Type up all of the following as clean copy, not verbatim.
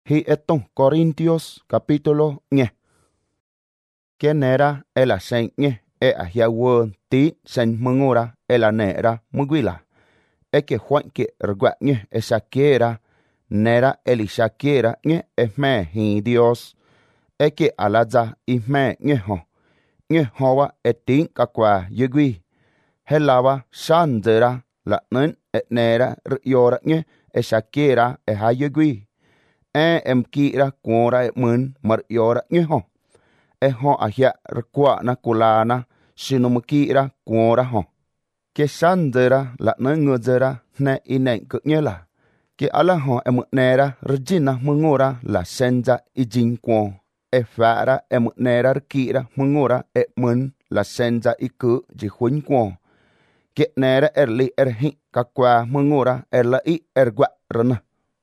Hi eton Corintios capítulo nghe. Que nera ela sen nghe e ahia won ti sen mungura ela nera mugwila. E que Juan que ergua nghe e shakera nera eli shakera nghe e me hi Dios. E que alaza i me nghe ho. Nghe hoa e tin kakwa yugwi. Helawa shandera la nen e nera yora nghe e shakera e ha yugwi. Em kira kuora e mun mar yora nyeho. E ho ahia rekwa na kulana sinu kira kuora ho. Ke shandera la nangudera ne inen kunyela. Ke ala ho e mutnera regina mungura la senza i jinkwon. E fara e mutnera kira mungura e mun la senza i ku jihunkwon. Ke nera erli erhi kakwa mungura erla i ergwa rana.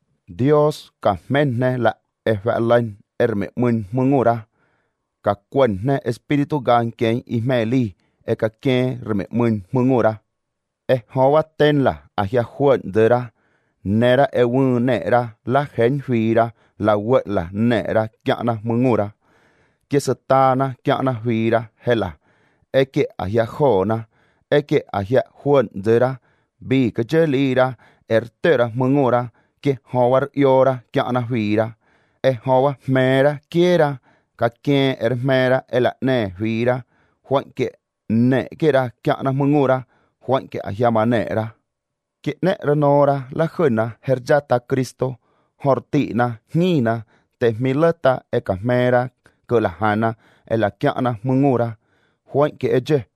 Dios ka menne la efalain erme mun mungura ka kwenne espiritu gan ken imeli e ka ken reme mun mungura e hoa ten la ahia huan dera nera e wun nera la hen huira la wet la nera kyana mungura ke satana kyana huira hela e ke ahia hona e ke ahia huan dera bi ka jelira ertera mungura que howar yora kyana huira e howa mera quiera ka quien mera ela ne huira juan que ne quiera kyana mungura juan que ayama nera que ne renora la juna herjata Cristo hortina nina te milata e mera que la hana ela kyana mungura juan que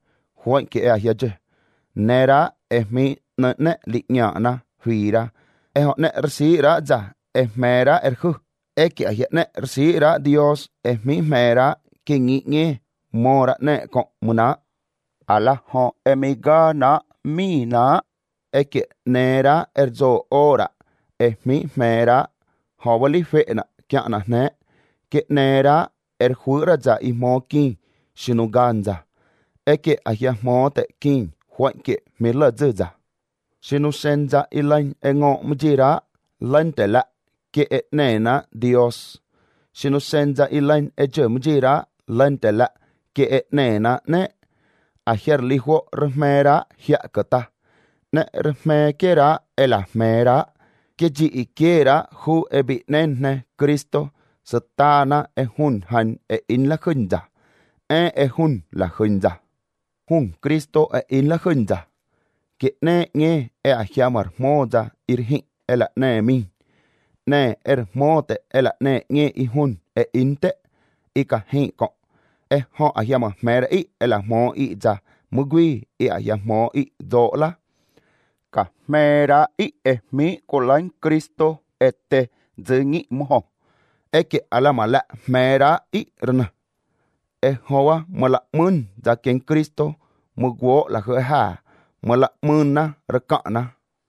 ayaje nera es mi ne liñana huira e ho ne resira za e mera erhu e que ahia ne resira Dios e mi mera que ngi mora ne ko muna ala ho e mi gana mina e que nera erzo ora e mi mera ho wali fe na kya na ne que nera erhura za i moki shinuganza e que ahia mote kin huan que mi la za sinu senza ilain engo mjira lantela que etnena Dios sinu senza ilain eje mjira lantela que etnena ne aher liho rmera hiakata ne rmekera elasmera que ji ikera hu ebinenne Cristo satana ehun han e in la khunza ehun la khunza hun Cristo e in la khunza que ne nge e ahiamar moda irhi ela ne mi ne mote ela ne nge ihun e inte ika hinko e ho ahiamar mere i ela mo i za mugwi i ahiamo i dola ka mera i e mi kolain Cristo ete zingi moho e que alamala mera i rna e hoa mala mun za ken Cristo mugwo la ha mala muna rakana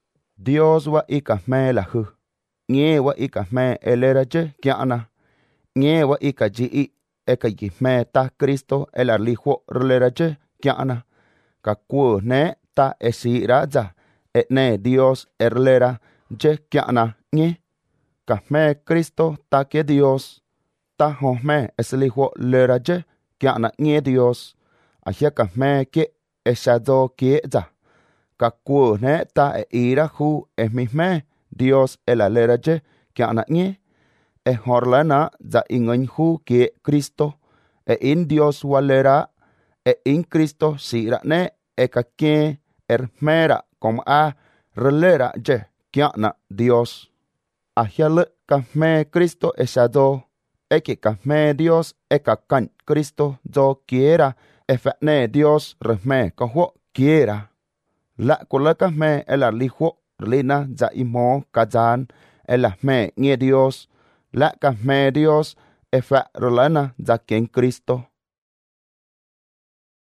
Dios wa ikahme la hu nye wa ikahme eleraje kiana nye wa ikaji ekajime ta Cristo el arlijo releraje kiana kakwo ne ta esiraza ne Dios erlera je kiana nye kahme Cristo ta que Dios ta home eslijo leraje kiana nye Dios ahia kahme que esado kieza kakwo ne ta e ira hu es misme Dios el aleraje que ananye e horlana za ingon hu que Cristo e in Dios walera e in Cristo sira ne e kakye ermera como a relera je que ana Dios ahiale kahme Cristo esado e que kahme Dios e kakan Cristo do quiera e fa ne Dios resme kahwo quiera la kolaka me el arlijo lina za imo kazan el me nie Dios la ka me Dios e fa rolana za ken Cristo